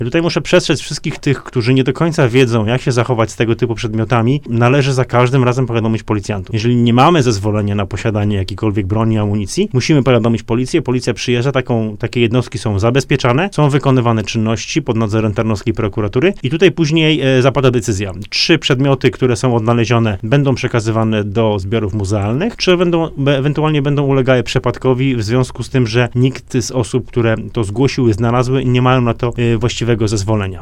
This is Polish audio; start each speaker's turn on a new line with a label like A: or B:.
A: Tutaj muszę przestrzec wszystkich tych, którzy nie do końca wiedzą, jak się zachować z tego typu przedmiotami. Należy za każdym razem powiadomić policjantów. Jeżeli nie mamy zezwolenia na posiadanie jakiejkolwiek broni, amunicji, musimy powiadomić policję. Policja przyjeżdża, takie jednostki są zabezpieczane, są wykonywane czynności pod nadzorem Tarnowskiej Prokuratury i tutaj później zapada decyzja. 3 przedmioty, które są odnalezione, będą przekazywane do zbiorów muzealnych, czy ewentualnie będą ulegały przepadkowi w związku z tym, że nikt z osób, które to zgłosiły, znalazły, nie mają na to właściwego zezwolenia.